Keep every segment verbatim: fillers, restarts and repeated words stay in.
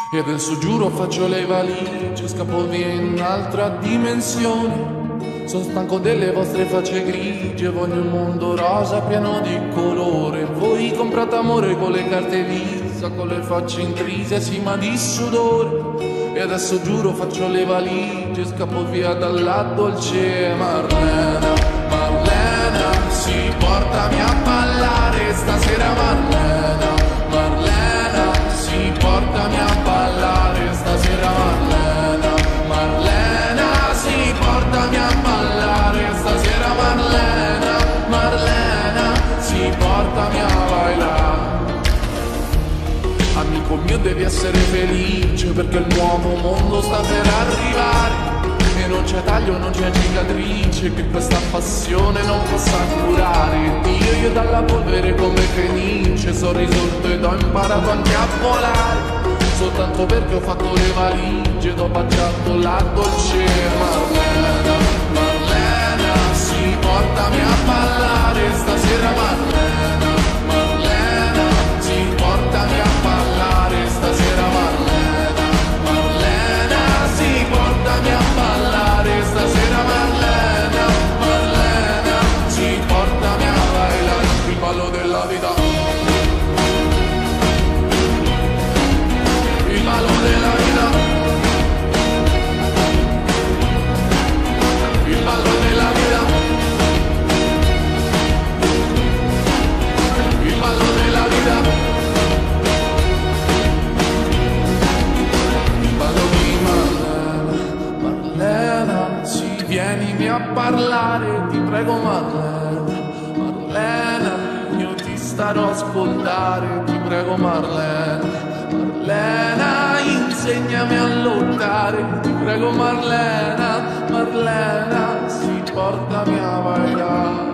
E adesso giuro faccio le valigie, scappo via in un'altra dimensione. Sono stanco delle vostre facce grigie, voglio un mondo rosa pieno di colore. Voi comprate amore con le carte Visa, con le facce intrise, sì ma di sudore. E adesso giuro faccio le valigie, scappo via dalla dolce Marlena. Marlena, sì, portami a ballare stasera Marlena. Marlena, sì, portami a ballare stasera Marlena. Marlena, sì, portami a ballare stasera Marlena. Marlena, sì, portami a bailare. Amico mio devi essere felice perché il nuovo mondo sta per arrivare. E non c'è taglio, non c'è cicatrice che questa passione non possa curare. Dio, io dalla polvere come Fenice sono risorto ed ho imparato anche a volare. Soltanto perché ho fatto le valigie ed ho baciato la dolce Marlena. Marlena, sì, portami a ballare stasera Marlena. Marlena, sì, portami a ballare stasera Marlena. Marlena, sì, portami a ballare stasera Marlena. Marlena, sì, portami a bailare il ballo della vita. Il ballo della vita. Il ballo della vita. Il ballo della vita. Il ballo di Marlena. Marlena, sì, vienimi a parlare, ti prego Marlena. Marlena, io ti starò a ascoltare, ti prego Marlena. Marlena, insegnami a lottare, ti prego Marlena. Marlena, sì, portami a bailare.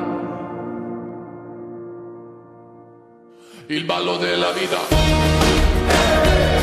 Il ballo della vita.